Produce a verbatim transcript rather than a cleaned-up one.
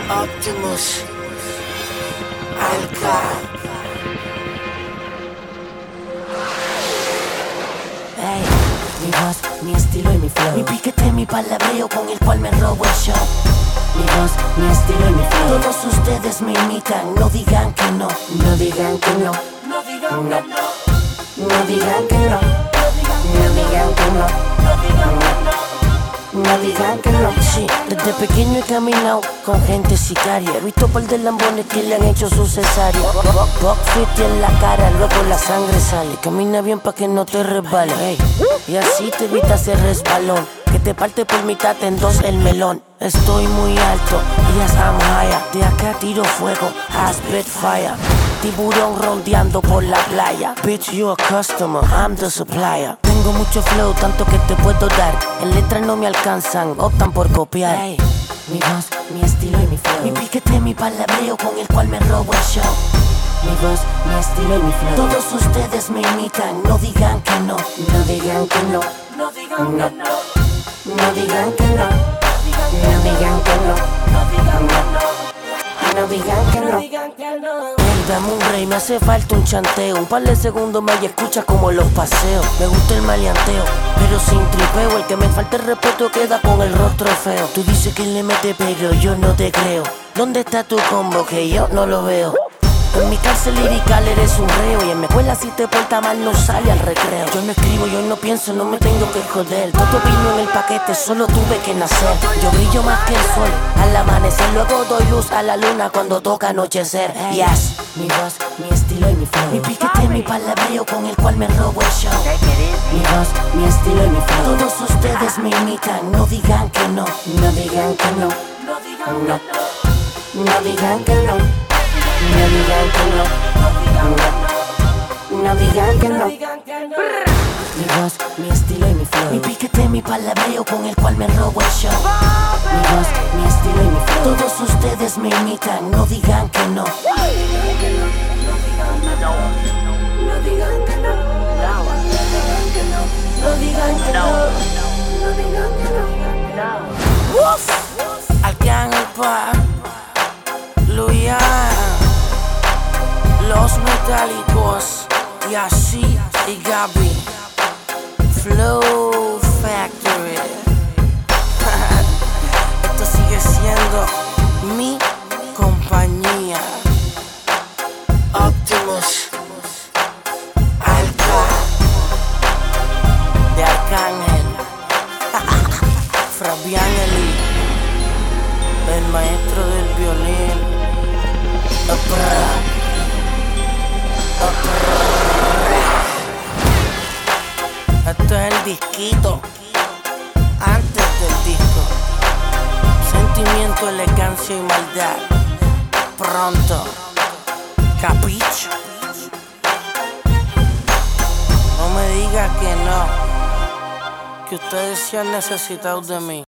Optimus, Alka. Ey, mi voz, mi estilo y mi flow, mi piquete, mi palabreo con el cual me robo el show. Mi voz, mi estilo y mi flow, todos ustedes me imitan, no digan que no, no digan que no, no digan que no, no digan que no, no digan que no, no digan que no. No digan que no. Sí, desde pequeño he caminado con gente sicaria. He visto par de lambones que le han hecho su cesárea. Buckfit en la cara, luego la sangre sale. Camina bien pa' que no te resbale, hey. Y así te evitas el resbalón, que te parte por mitad en dos el melón. Estoy muy alto, yes I'm higher. De acá tiro fuego, I spit fire. Tiburón rondeando por la playa. Bitch, you a customer, I'm the supplier. Tengo mucho flow, tanto que te puedo dar. En letras no me alcanzan, optan por copiar. Hey, mi voz, mi estilo y mi flow, mi piquete, mi palabreo con el cual me robo el show. Mi voz, mi estilo y mi flow, todos ustedes me imitan, no digan que no, no digan que no, no digan que no, no digan que no, no digan que no, no digan que no. No digan que no. Hey, dame un rey, me hace falta un chanteo. Un par de segundos más y escucha como los paseo. Me gusta el maleanteo, pero sin tripeo. El que me falta el respeto queda con el rostro feo. Tú dices que le mete pero yo no te creo. ¿Dónde está tu combo que yo no lo veo? En mi cárcel lirical eres un reo. Y en mi escuela si te porta mal no sale al recreo. Yo no escribo, yo no pienso, no me tengo que joder. Todo vino en el paquete, solo tuve que nacer. Yo brillo más que el sol al amanecer. Luego doy luz a la luna cuando toca anochecer. Yes, mi voz, mi estilo y mi flow, mi piquete, mi palabreo con el cual me robo el show. Mi voz, mi estilo y mi flow, todos ustedes me imitan, no digan que no, no digan que no, no digan que no, no digan que no. No digan que no, no digan que no. Mi voz, mi estilo y mi flow, mi piquete, mi palabreo con el cual me robo el show. Mi voz, mi estilo y mi flow, todos ustedes me imitan, no digan que no. No digan que no, no digan que no, no digan que no, no digan que no. Uf, Arcángel pa, Luya. Los Metálicos, Yashi y Gaby, Flow Factory. Esto sigue siendo mi compañía. Optimus, Alka. De Arcángel, Fabianelli, el maestro del violín. Esto es el disquito, antes del disco. Sentimiento, elegancia y maldad. Pronto, capicho. No me digas que no, que ustedes se han necesitado de mí.